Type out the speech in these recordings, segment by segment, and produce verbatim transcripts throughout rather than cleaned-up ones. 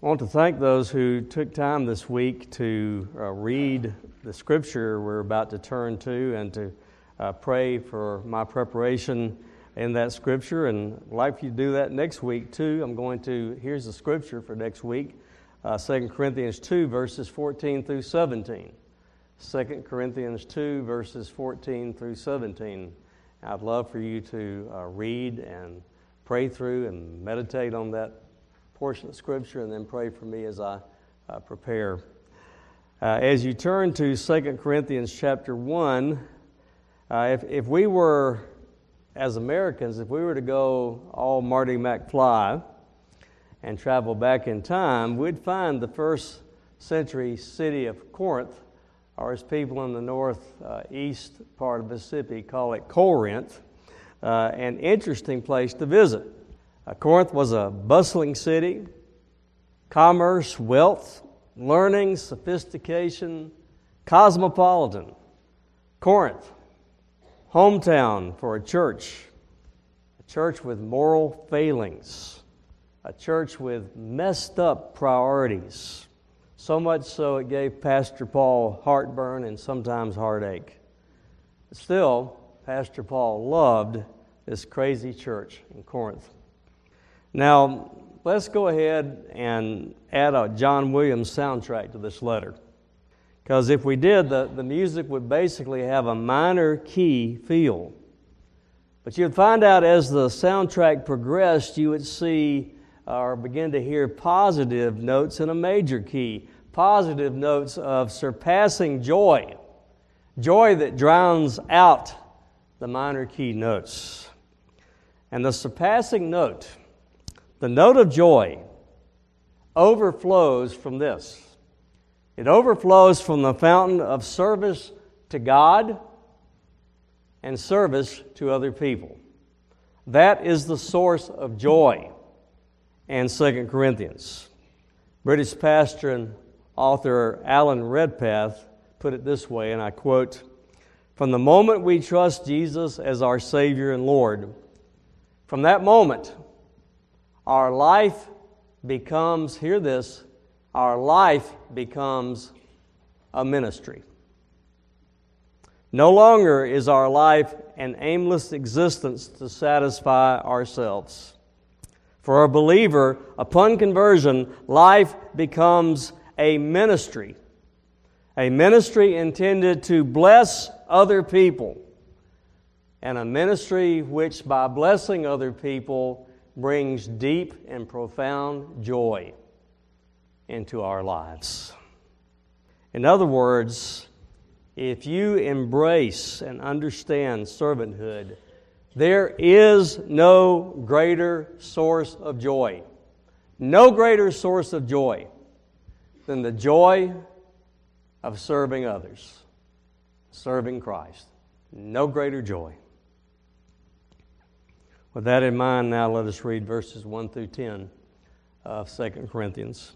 I want to thank those who took time this week to uh, read the scripture we're about to turn to and to uh, pray for my preparation in that scripture. And I'd like for you to do that next week too. I'm going to, here's the scripture for next week, uh, Second Corinthians two, verses fourteen through seventeen. Second Corinthians two, verses fourteen through seventeen. I'd love for you to uh, read and pray through and meditate on that portion of Scripture, and then pray for me as I uh, prepare. Uh, as you turn to Second Corinthians chapter one, uh, if, if we were, as Americans, if we were to go all Marty McFly and travel back in time, we'd find the first century city of Corinth, or as people in the northeast uh, part of Mississippi call it Corinth, uh, an interesting place to visit. Uh, Corinth was a bustling city, commerce, wealth, learning, sophistication, cosmopolitan. Corinth, hometown for a church, a church with moral failings, a church with messed up priorities, so much so it gave Pastor Paul heartburn and sometimes heartache. But still, Pastor Paul loved this crazy church in Corinth. Now, let's go ahead and add a John Williams soundtrack to this letter. Because if we did, the, the music would basically have a minor key feel. But you'd find out as the soundtrack progressed, you would see or begin to hear positive notes in a major key. Positive notes of surpassing joy. Joy that drowns out the minor key notes. And the surpassing note, the note of joy, overflows from this. It overflows from the fountain of service to God and service to other people. That is the source of joy in Second Corinthians. British pastor and author Alan Redpath put it this way, and I quote, "From the moment we trust Jesus as our Savior and Lord, from that moment, our life becomes, hear this, our life becomes a ministry. No longer is our life an aimless existence to satisfy ourselves. For a believer, upon conversion, life becomes a ministry, a ministry intended to bless other people, and a ministry which, by blessing other people, brings deep and profound joy into our lives." In other words, if you embrace and understand servanthood, there is no greater source of joy, no greater source of joy than the joy of serving others, serving Christ. No greater joy. With that in mind, now let us read verses one through ten of Second Corinthians.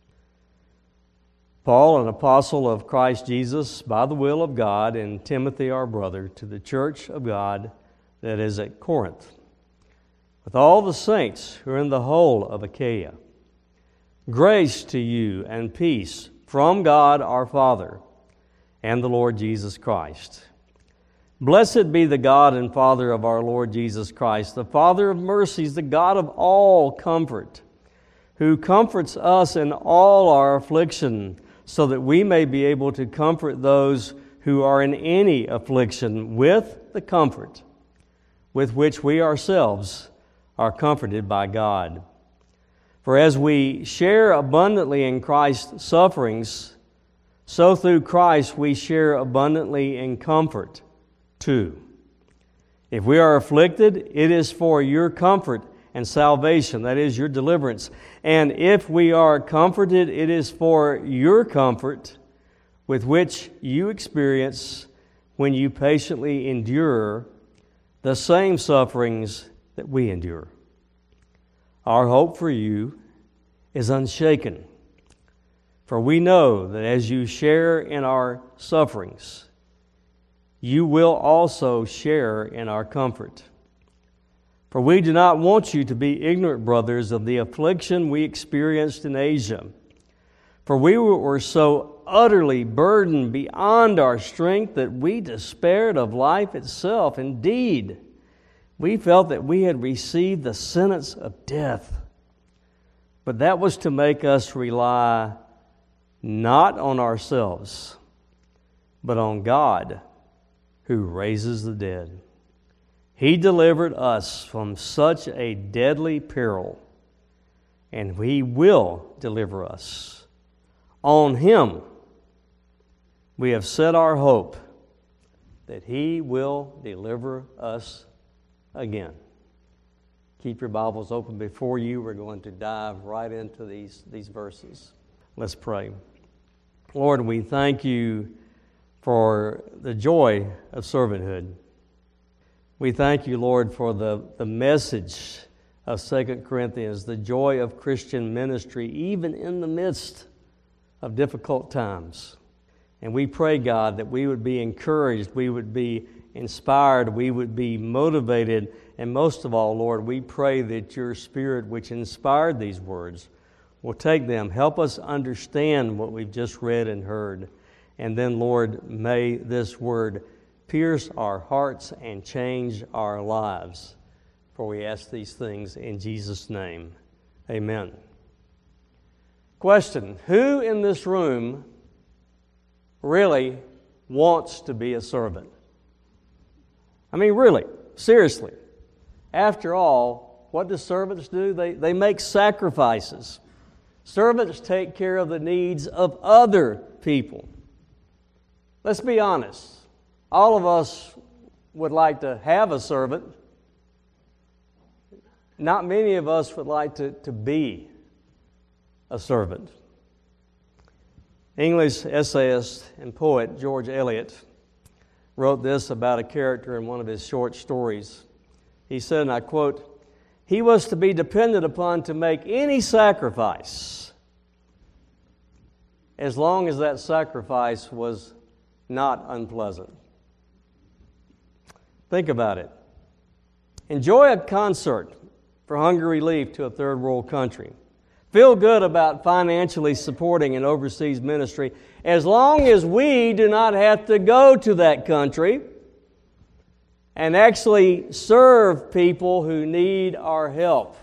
Paul, an apostle of Christ Jesus, by the will of God, and Timothy, our brother, to the church of God that is at Corinth, with all the saints who are in the whole of Achaia. Grace to you and peace from God our Father and the Lord Jesus Christ. Blessed be the God and Father of our Lord Jesus Christ, the Father of mercies, the God of all comfort, who comforts us in all our affliction, so that we may be able to comfort those who are in any affliction with the comfort with which we ourselves are comforted by God. For as we share abundantly in Christ's sufferings, so through Christ we share abundantly in comfort too. If we are afflicted, it is for your comfort and salvation, that is, your deliverance. And if we are comforted, it is for your comfort, with which you experience when you patiently endure the same sufferings that we endure. Our hope for you is unshaken, for we know that as you share in our sufferings, you will also share in our comfort. For we do not want you to be ignorant, brothers, of the affliction we experienced in Asia. For we were so utterly burdened beyond our strength that we despaired of life itself. Indeed, we felt that we had received the sentence of death. But that was to make us rely not on ourselves, but on God, who raises the dead. He delivered us from such a deadly peril, and He will deliver us. On Him we have set our hope that He will deliver us again. Keep your Bibles open before you. We're going to dive right into these, these verses. Let's pray. Lord, we thank You for the joy of servanthood. We thank You, Lord, for the, the message of Second Corinthians, the joy of Christian ministry, even in the midst of difficult times. And we pray, God, that we would be encouraged, we would be inspired, we would be motivated, and most of all, Lord, we pray that Your Spirit, which inspired these words, will take them, help us understand what we've just read and heard. And then, Lord, may this word pierce our hearts and change our lives. For we ask these things in Jesus' name. Amen. Question: who in this room really wants to be a servant? I mean, really, seriously. After all, what do servants do? They, they make sacrifices. Servants take care of the needs of other people. Let's be honest. All of us would like to have a servant. Not many of us would like to, to be a servant. English essayist and poet George Eliot wrote this about a character in one of his short stories. He said, and I quote, "He was to be depended upon to make any sacrifice as long as that sacrifice was not unpleasant." Think about it. Enjoy a concert for hunger relief to a third world country. Feel good about financially supporting an overseas ministry as long as we do not have to go to that country and actually serve people who need our help.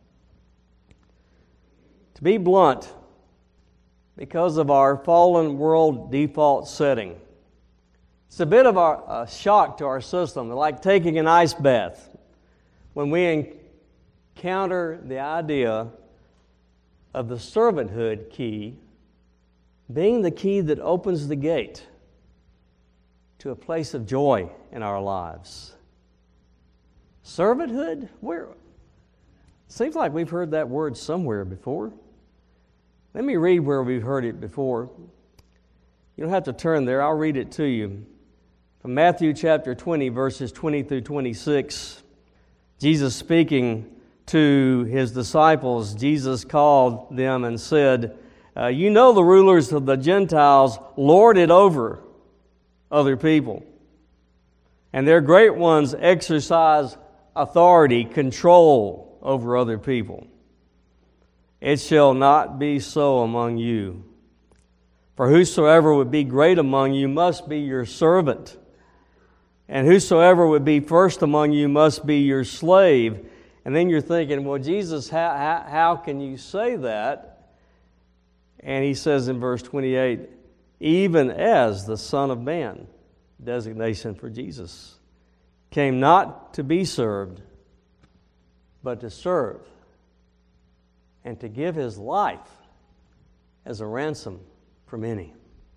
To be blunt, because of our fallen world default setting, it's a bit of a, a shock to our system, like taking an ice bath, when we encounter the idea of the servanthood key being the key that opens the gate to a place of joy in our lives. Servanthood? Where? Seems like we've heard that word somewhere before. Let me read where we've heard it before. You don't have to turn there. I'll read it to you. From Matthew chapter twenty, verses twenty through twenty-six, Jesus speaking to His disciples, Jesus called them and said, uh, you know the rulers of the Gentiles lord it over other people, and their great ones exercise authority, control over other people. It shall not be so among you. For whosoever would be great among you must be your servant, and whosoever would be first among you must be your slave. And then you're thinking, well, Jesus, how, how, how can you say that? And He says in verse twenty-eight, even as the Son of Man, designation for Jesus, came not to be served, but to serve, and to give His life as a ransom for many.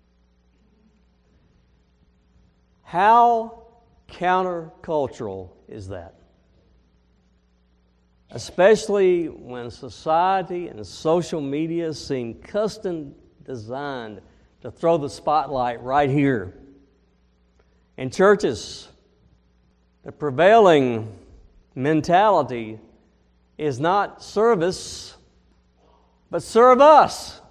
How countercultural is that? Especially when society and social media seem custom designed to throw the spotlight right here. In churches, the prevailing mentality is not service, but serve us.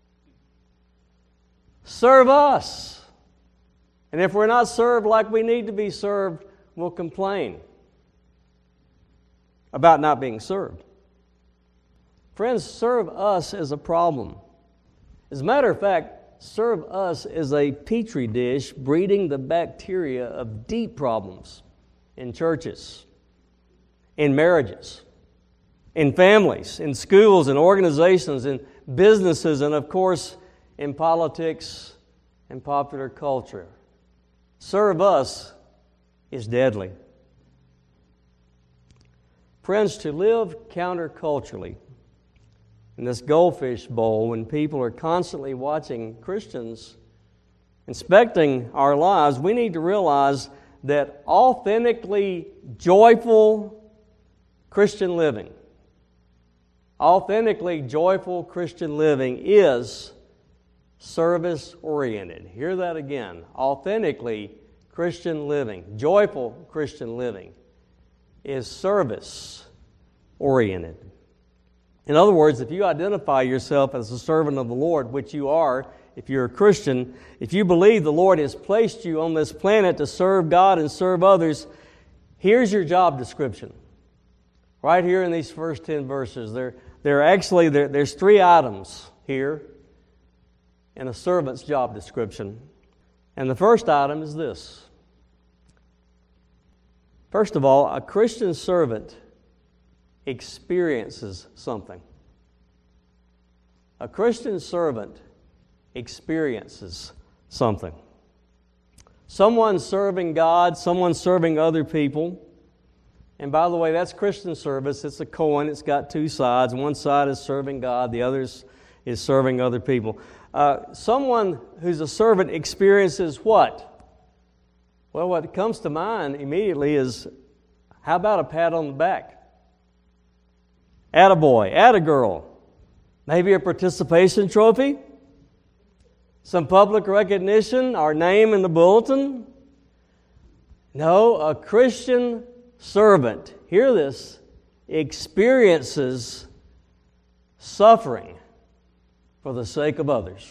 Serve us. And if we're not served like we need to be served, we'll complain. about not being served. Friends, serve us is a problem. As a matter of fact, serve us is a petri dish breeding the bacteria of deep problems in churches, in marriages, in families, in schools, in organizations, in businesses, and of course, in politics and popular culture. Serve us is deadly. Friends, to live counterculturally in this goldfish bowl, when people are constantly watching Christians inspecting our lives, we need to realize that authentically joyful Christian living, authentically joyful Christian living is service-oriented. Hear that again. Authentically Christian living, joyful Christian living is service-oriented. In other words, if you identify yourself as a servant of the Lord, which you are, if you're a Christian, if you believe the Lord has placed you on this planet to serve God and serve others, here's your job description. Right here in these first ten verses, there, there actually there, there's three items here in a servant's job description. And the first item is this. First of all, a Christian servant experiences something. A Christian servant experiences something. Someone serving God, someone serving other people. And by the way, that's Christian service. It's a coin. It's got two sides. One side is serving God. The other is serving other people. Uh, someone who's a servant experiences what? Well, what comes to mind immediately is, how about a pat on the back? Attaboy, attagirl. Maybe a participation trophy? Some public recognition, our name in the bulletin? No, a Christian servant, hear this, experiences suffering for the sake of others.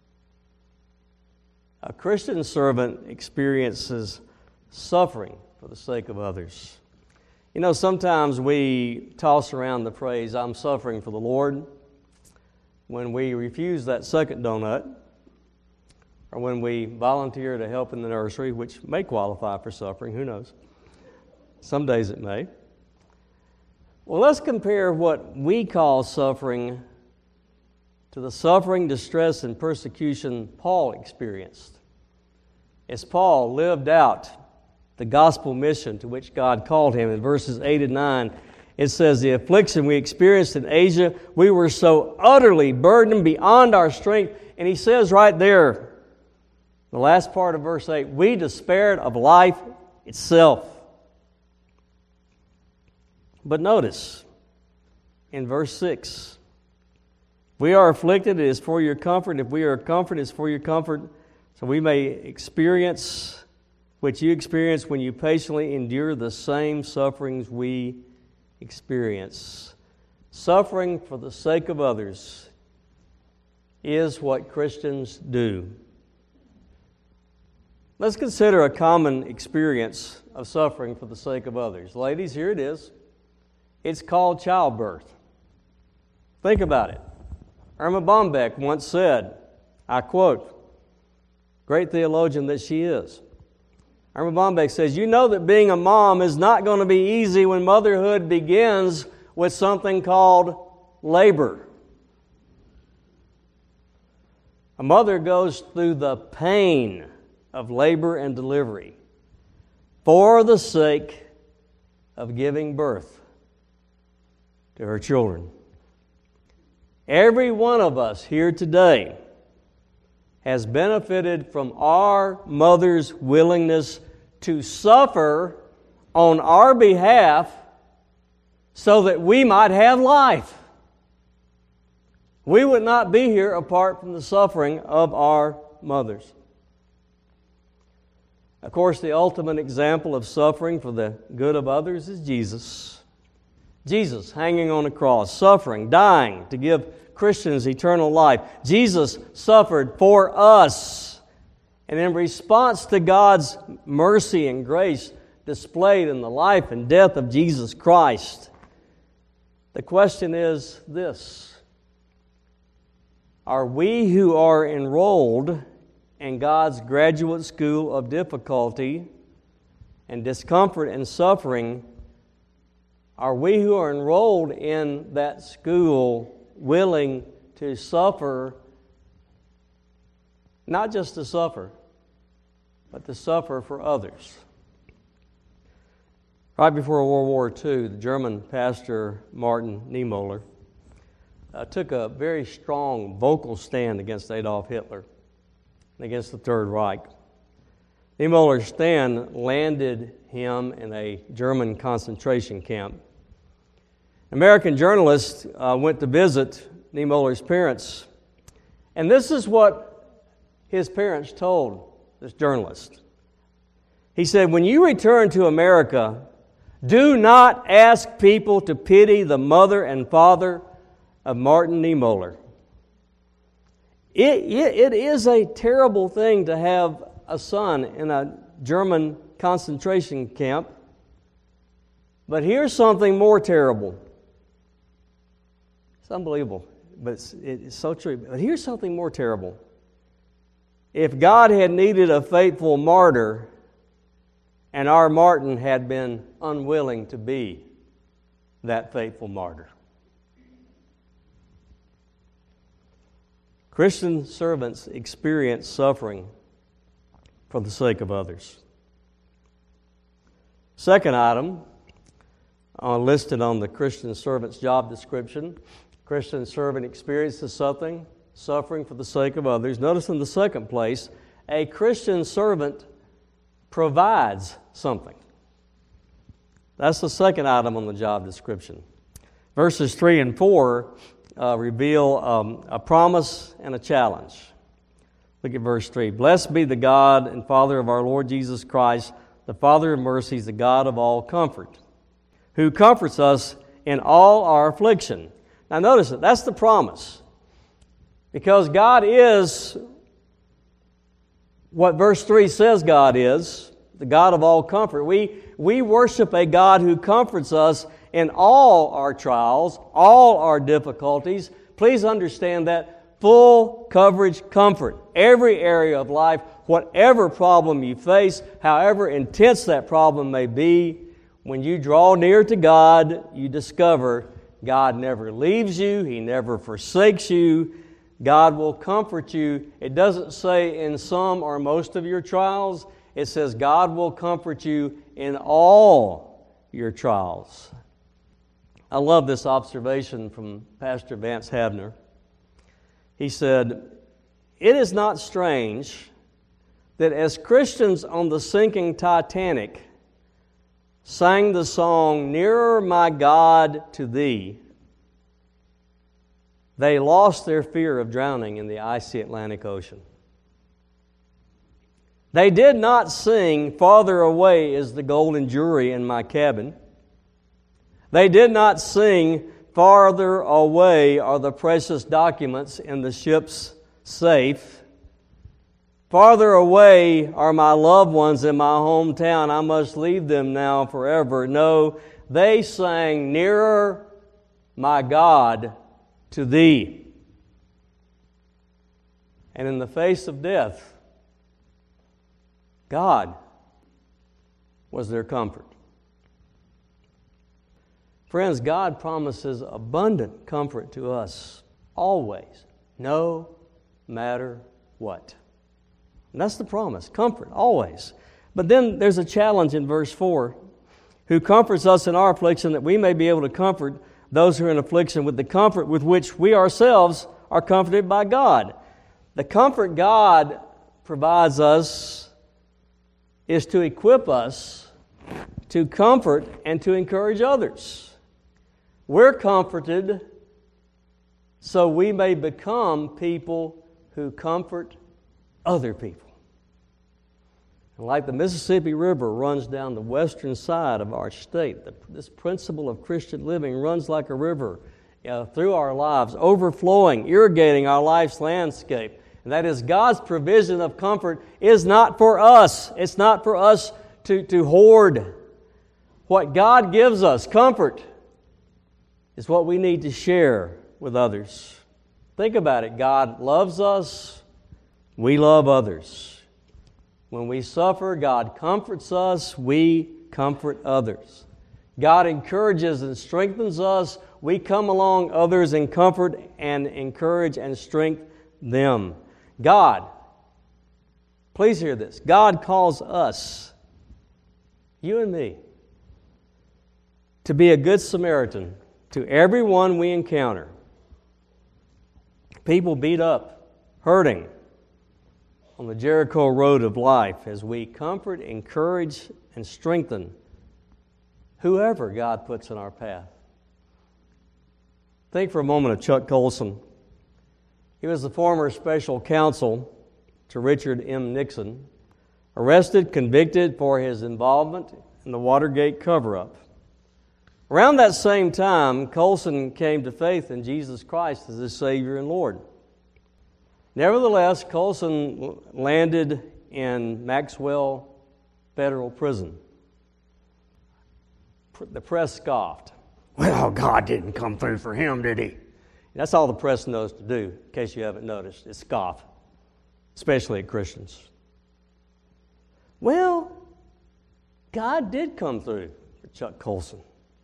A Christian servant experiences suffering for the sake of others. You know, sometimes we toss around the phrase, I'm suffering for the Lord, when we refuse that second donut, or when we volunteer to help in the nursery, which may qualify for suffering, who knows? Some days it may. Well, let's compare what we call suffering to the suffering, distress, and persecution Paul experienced as Paul lived out the gospel mission to which God called him. In verses eight and nine, it says, the affliction we experienced in Asia, we were so utterly burdened beyond our strength. And he says right there, the last part of verse eight, we despaired of life itself. But notice, in verse six, we are afflicted, it is for your comfort. If we are comforted, it is for your comfort, so we may experience which you experience when you patiently endure the same sufferings we experience. Suffering for the sake of others is what Christians do. Let's consider a common experience of suffering for the sake of others. Ladies, here it is. It's called childbirth. Think about it. Irma Bombeck once said, I quote, great theologian that she is, Irma Bombeck says, you know that being a mom is not going to be easy when motherhood begins with something called labor. A mother goes through the pain of labor and delivery for the sake of giving birth to her children. Every one of us here today has benefited from our mother's willingness to suffer on our behalf so that we might have life. We would not be here apart from the suffering of our mothers. Of course, the ultimate example of suffering for the good of others is Jesus. Jesus hanging on a cross, suffering, dying to give Christians eternal life. Jesus suffered for us. And in response to God's mercy and grace displayed in the life and death of Jesus Christ, The question is this: are we who are enrolled in God's graduate school of difficulty and discomfort and suffering, are we who are enrolled in that school willing to suffer, not just to suffer, but to suffer for others? Right before World War Two, the German pastor Martin Niemöller uh, took a very strong vocal stand against Adolf Hitler and against the Third Reich. Niemöller's stand landed him in a German concentration camp. American journalists uh, went to visit Niemöller's parents, and this is what his parents told this journalist. He said, "When you return to America, do not ask people to pity the mother and father of Martin Niemöller. It, it, it is a terrible thing to have a son in a German concentration camp, but here's something more terrible." It's unbelievable, but it's, it's so true. But here's something more terrible. If God had needed a faithful martyr, and our Martin had been unwilling to be that faithful martyr. Christian servants experience suffering for the sake of others. Second item uh, listed on the Christian servant's job description: Christian servant experiences something, suffering for the sake of others. Notice in the second place, a Christian servant provides something. That's the second item on the job description. Verses three and four uh, reveal um, a promise and a challenge. Look at verse three. "Blessed be the God and Father of our Lord Jesus Christ, the Father of mercies, the God of all comfort, who comforts us in all our affliction." Now notice it, that's the promise. Because God is what verse three says God is, the God of all comfort. We, we worship a God who comforts us in all our trials, all our difficulties. Please understand that full coverage comfort. Every area of life, whatever problem you face, however intense that problem may be, when you draw near to God, you discover God never leaves you. He never forsakes you. God will comfort you. It doesn't say in some or most of your trials. It says God will comfort you in all your trials. I love this observation from Pastor Vance Havner. He said, "It is not strange that as Christians on the sinking Titanic sang the song, 'Nearer, my God, to Thee,' they lost their fear of drowning in the icy Atlantic Ocean. They did not sing, 'Farther away is the golden jury in my cabin.' They did not sing, 'Farther away are the precious documents in the ship's safe.' 'Farther away are my loved ones in my hometown. I must leave them now forever.' No, they sang, 'Nearer, my God, to Thee.' And in the face of death, God was their comfort. Friends, God promises abundant comfort to us always, no matter what. And that's the promise, comfort, always. But then there's a challenge in verse four. "Who comforts us in our affliction, that we may be able to comfort those who are in affliction with the comfort with which we ourselves are comforted by God." The comfort God provides us is to equip us to comfort and to encourage others. We're comforted so we may become people who comfort other people. And like the Mississippi River runs down the western side of our state, the, this principle of Christian living runs like a river uh, through our lives, overflowing, irrigating our life's landscape. And that is, God's provision of comfort is not for us. It's not for us to, to hoard. What God gives us, comfort, is what we need to share with others. Think about it. God loves us. We love others. When we suffer, God comforts us. We comfort others. God encourages and strengthens us. We come along others and comfort and encourage and strengthen them. God, please hear this. God calls us, you and me, to be a good Samaritan to everyone we encounter. People beat up, hurting on the Jericho road of life, as we comfort, encourage, and strengthen whoever God puts in our path. Think for a moment of Chuck Colson. He was the former special counsel to Richard M. Nixon, arrested, convicted for his involvement in the Watergate cover-up. Around that same time, Colson came to faith in Jesus Christ as his Savior and Lord. Nevertheless, Colson landed in Maxwell Federal Prison. The press scoffed. Well, God didn't come through for him, did he? That's all the press knows to do, in case you haven't noticed, is scoff, especially at Christians. Well, God did come through for Chuck Colson.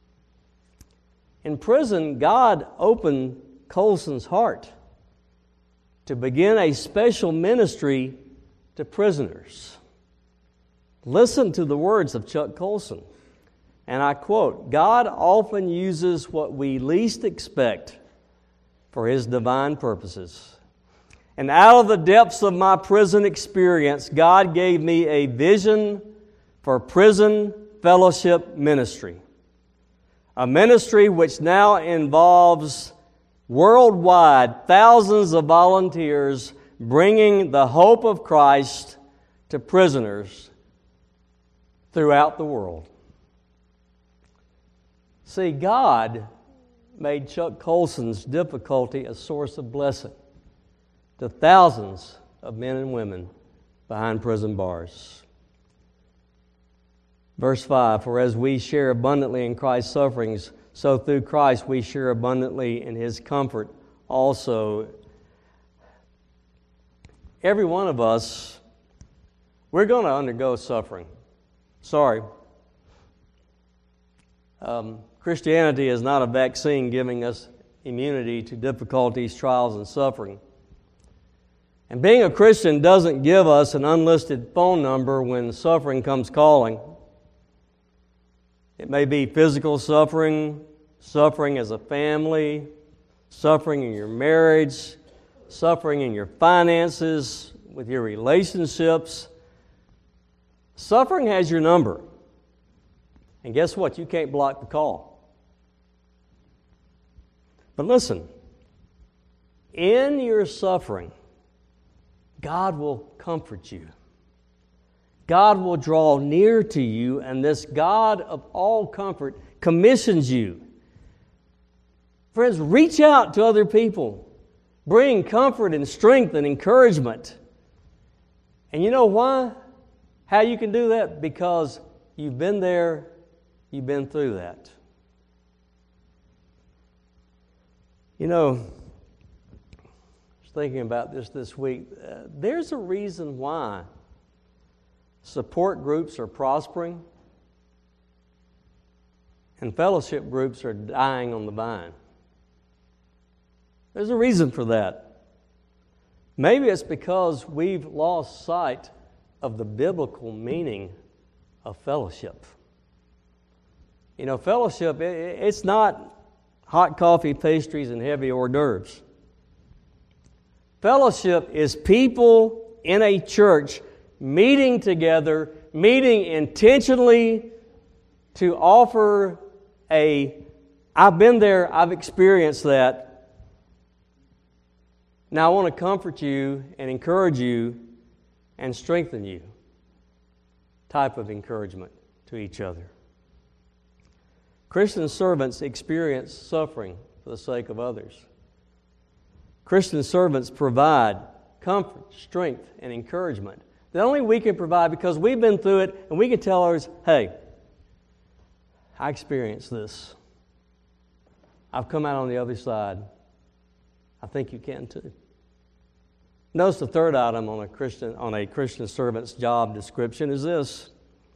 In prison, God opened Colson's heart to begin a special ministry to prisoners. Listen to the words of Chuck Colson. And I quote, God often uses what we least expect for His divine purposes. And out of the depths of my prison experience, God gave me a vision for prison fellowship ministry. A ministry which now involves worldwide thousands of volunteers bringing the hope of Christ to prisoners throughout the world. See, God made Chuck Colson's difficulty a source of blessing to thousands of men and women behind prison bars. Verse five, for as we share abundantly in Christ's sufferings, so through Christ we share abundantly in His comfort also. Every one of us, we're going to undergo suffering. Sorry. Um, Christianity is not a vaccine giving us immunity to difficulties, trials, and suffering. And being a Christian doesn't give us an unlisted phone number when suffering comes calling. It may be physical suffering, suffering as a family, suffering in your marriage, suffering in your finances, with your relationships. Suffering has your number. And guess what? You can't block the call. But listen, in your suffering, God will comfort you. God will draw near to you, and this God of all comfort commissions you. Friends, reach out to other people. Bring comfort and strength and encouragement. And you know why? How you can do that? Because you've been there, you've been through that. You know, I was thinking about this this week. Uh, there's a reason why support groups are prospering and fellowship groups are dying on the vine. There's a reason for that. Maybe it's because we've lost sight of the biblical meaning of fellowship. You know, fellowship, it's not hot coffee, pastries, and heavy hors d'oeuvres. Fellowship is people in a church meeting together, meeting intentionally to offer a, I've been there, I've experienced that. Now I want to comfort you and encourage you and strengthen you type of encouragement to each other. Christian servants experience suffering for the sake of others. Christian servants provide comfort, strength, and encouragement that only we can provide because we've been through it and we can tell others, hey, I experienced this. I've come out on the other side. I think you can too. Notice the third item on a Christian on a Christian servant's job description is this.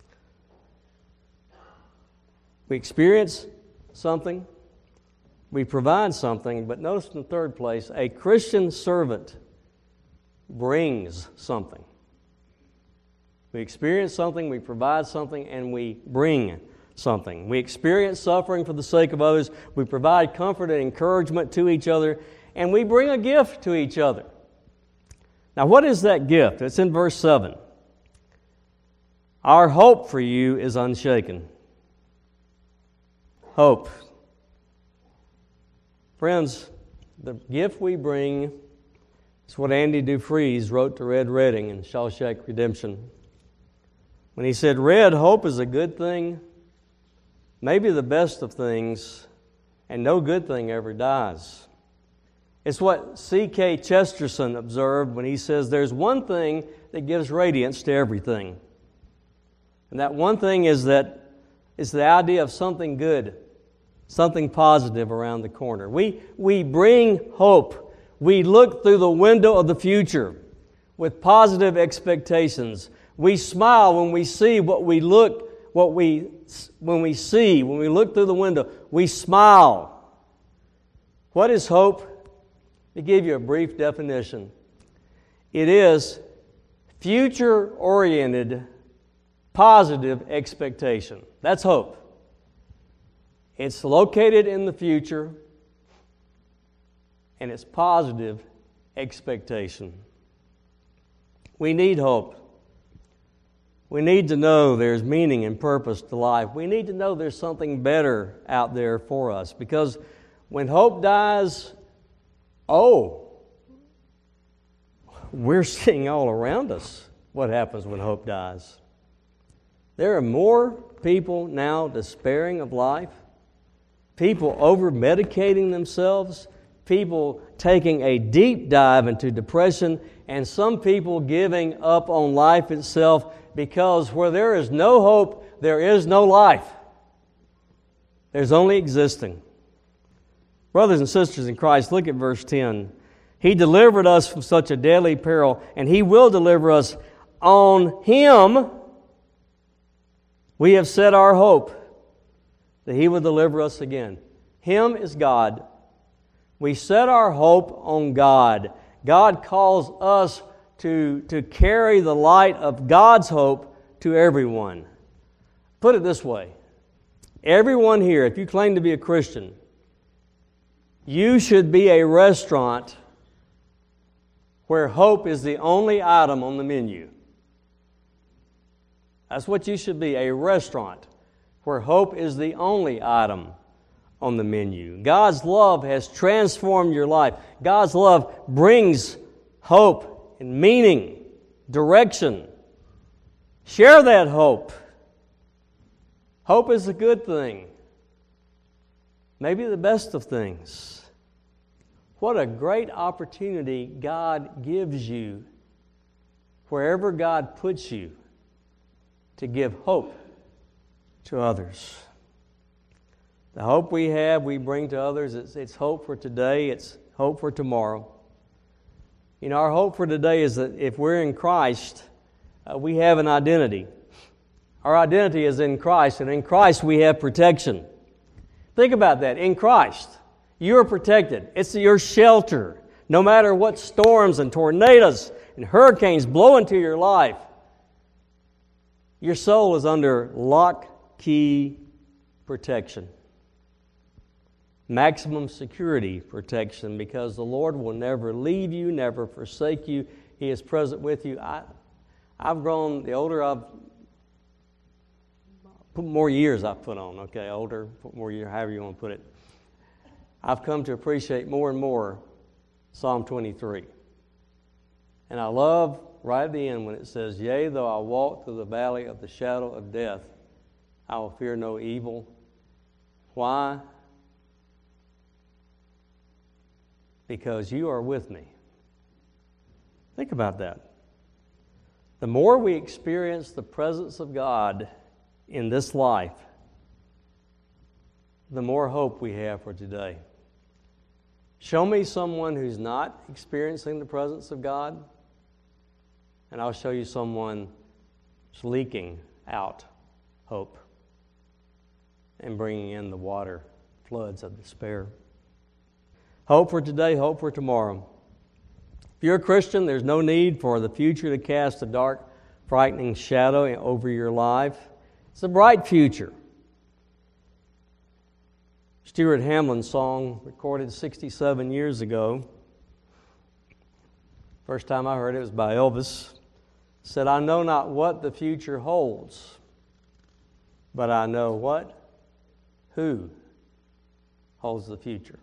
We experience something, we provide something, but notice in the third place, a Christian servant brings something. We experience something, we provide something, and we bring something. We experience suffering for the sake of others, we provide comfort and encouragement to each other, and we bring a gift to each other. Now, what is that gift? It's in verse seven. Our hope for you is unshaken. Hope. Friends, the gift we bring is what Andy Dufries wrote to Red Redding in Shawshank Redemption. When he said, Red, hope is a good thing, maybe the best of things, and no good thing ever dies. It's what C K Chesterton observed when he says there's one thing that gives radiance to everything. And that one thing is that it's the idea of something good, something positive around the corner. We, we bring hope. We look through the window of the future with positive expectations. We smile when we see what we look, what we when we see, when we look through the window, we smile. What is hope? To give you a brief definition, it is future-oriented, positive expectation. That's hope. It's located in the future, and it's positive expectation. We need hope. We need to know there's meaning and purpose to life. We need to know there's something better out there for us, because when hope dies, oh, we're seeing all around us what happens when hope dies. There are more people now despairing of life, people over-medicating themselves, people taking a deep dive into depression, and some people giving up on life itself, because where there is no hope, there is no life. There's only existing. Brothers and sisters in Christ, look at verse ten. He delivered us from such a deadly peril, and He will deliver us. On Him we have set our hope that He will deliver us again. Him is God. We set our hope on God. God calls us to, to carry the light of God's hope to everyone. Put it this way. Everyone here, if you claim to be a Christian, you should be a restaurant where hope is the only item on the menu. That's what you should be, a restaurant where hope is the only item on the menu. God's love has transformed your life. God's love brings hope and meaning, direction. Share that hope. Hope is a good thing, maybe the best of things. What a great opportunity God gives you, wherever God puts you, to give hope to others. The hope we have, we bring to others. It's, it's hope for today. It's hope for tomorrow. You know, our hope for today is that if we're in Christ, uh, we have an identity. Our identity is in Christ, and in Christ we have protection. Think about that. In Christ, you are protected. It's your shelter. No matter what storms and tornadoes and hurricanes blow into your life, your soul is under lock, key protection. Maximum security protection, because the Lord will never leave you, never forsake you. He is present with you. I, I've grown, the older I've, put more years I've put on, okay, older, put more years, however you want to put it. I've come to appreciate more and more Psalm twenty-three. And I love right at the end when it says, Yea, though I walk through the valley of the shadow of death, I will fear no evil. Why? Because you are with me. Think about that. The more we experience the presence of God in this life, the more hope we have for today. Show me someone who's not experiencing the presence of God, and I'll show you someone who's leaking out hope and bringing in the water floods of despair. Hope for today, hope for tomorrow. If you're a Christian, there's no need for the future to cast a dark, frightening shadow over your life. It's a bright future. Stuart Hamlin's song, recorded sixty-seven years ago, first time I heard it was by Elvis, said, "I know not what the future holds, but I know what? Who holds the future."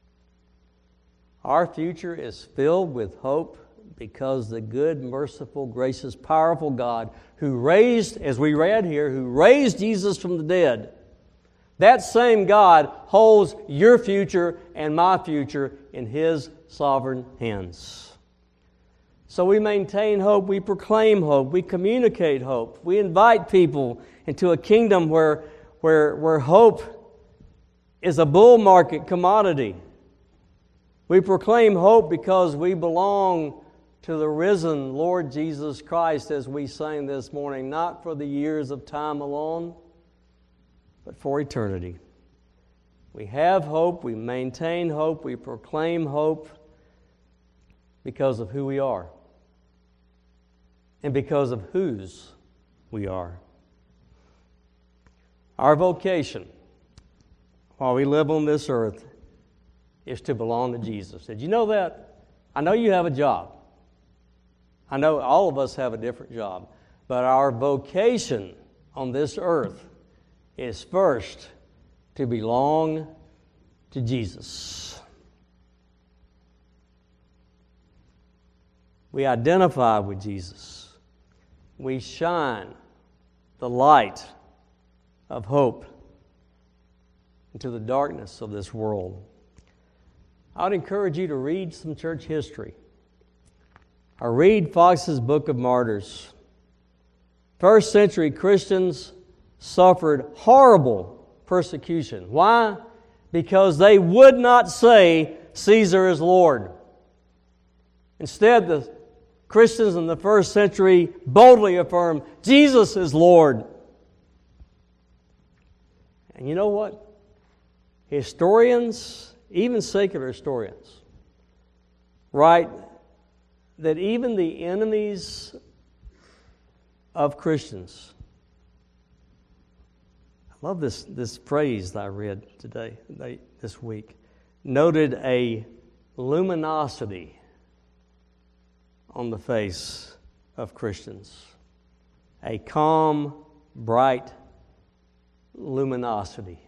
Our future is filled with hope because the good, merciful, gracious, powerful God who raised, as we read here, who raised Jesus from the dead, that same God holds your future and my future in His sovereign hands. So we maintain hope, we proclaim hope, we communicate hope, we invite people into a kingdom where, where, where hope is a bull market commodity. We proclaim hope because we belong to the risen Lord Jesus Christ, as we sang this morning, not for the years of time alone, but for eternity. We have hope, we maintain hope, we proclaim hope because of who we are and because of whose we are. Our vocation while we live on this earth is to belong to Jesus. Did you know that? I know you have a job. I know all of us have a different job. But our vocation on this earth is first to belong to Jesus. We identify with Jesus. We shine the light of hope into the darkness of this world. I would encourage you to read some church history. Or read Fox's Book of Martyrs. First century Christians suffered horrible persecution. Why? Because they would not say Caesar is Lord. Instead, the Christians in the first century boldly affirmed Jesus is Lord. And you know what? Historians, even secular historians, write that even the enemies of Christians, I love this, this phrase that I read today, this week, noted a luminosity on the face of Christians. A calm, bright luminosity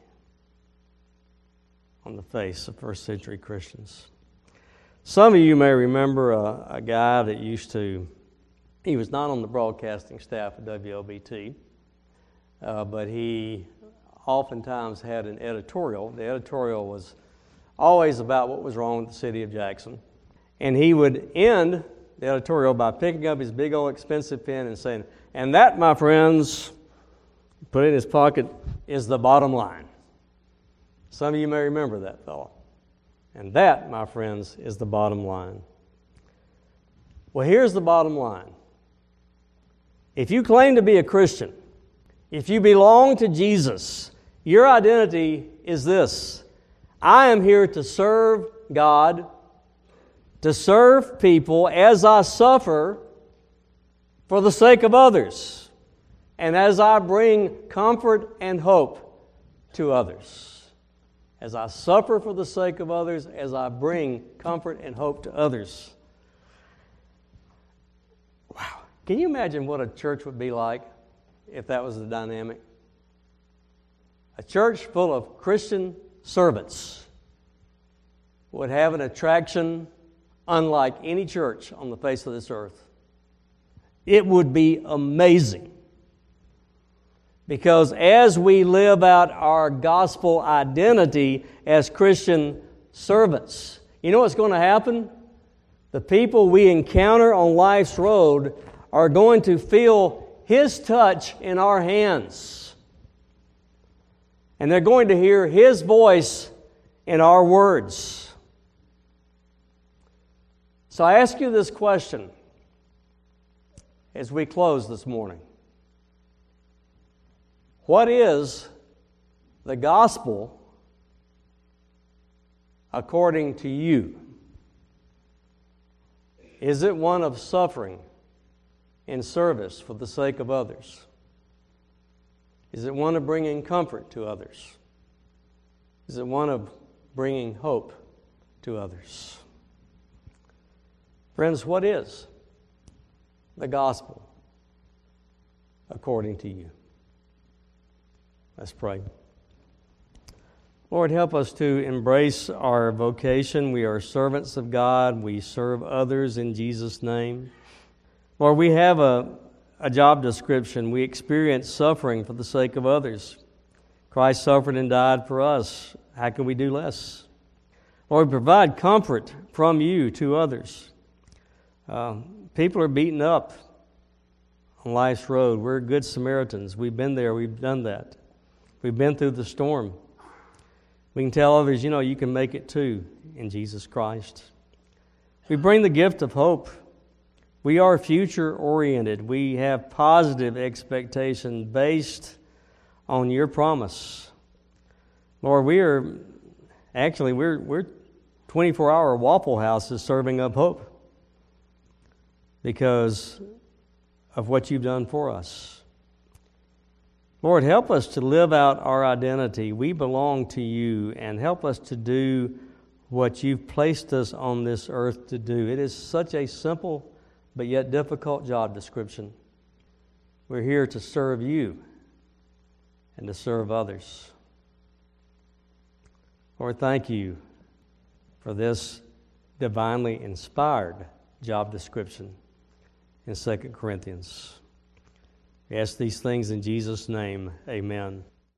on the face of first century Christians. Some of you may remember a, a guy that used to, he was not on the broadcasting staff at W L B T, uh, but he oftentimes had an editorial. The editorial was always about what was wrong with the city of Jackson. And he would end the editorial by picking up his big old expensive pen and saying, "And that, my friends," put it in his pocket, "is the bottom line." Some of you may remember that fellow. And that, my friends, is the bottom line. Well, here's the bottom line. If you claim to be a Christian, if you belong to Jesus, your identity is this: I am here to serve God, to serve people as I suffer for the sake of others, and as I bring comfort and hope to others. As I suffer for the sake of others, as I bring comfort and hope to others. Wow. Can you imagine what a church would be like if that was the dynamic? A church full of Christian servants would have an attraction unlike any church on the face of this earth. It would be amazing. Because as we live out our gospel identity as Christian servants, you know what's going to happen? The people we encounter on life's road are going to feel His touch in our hands. And they're going to hear His voice in our words. So I ask you this question as we close this morning. What is the gospel according to you? Is it one of suffering in service for the sake of others? Is it one of bringing comfort to others? Is it one of bringing hope to others? Friends, what is the gospel according to you? Let's pray. Lord, help us to embrace our vocation. We are servants of God. We serve others in Jesus' name. Lord, we have a, a job description. We experience suffering for the sake of others. Christ suffered and died for us. How can we do less? Lord, provide comfort from you to others. Uh, people are beaten up on life's road. We're good Samaritans. We've been there. We've done that. We've been through the storm. We can tell others, you know, you can make it too in Jesus Christ. We bring the gift of hope. We are future-oriented. We have positive expectation based on your promise. Lord, we are, actually, we're, we're twenty-four hour Waffle Houses serving up hope because of what you've done for us. Lord, help us to live out our identity. We belong to you, and help us to do what you've placed us on this earth to do. It is such a simple but yet difficult job description. We're here to serve you and to serve others. Lord, thank you for this divinely inspired job description in Second Corinthians. We ask these things in Jesus' name. Amen.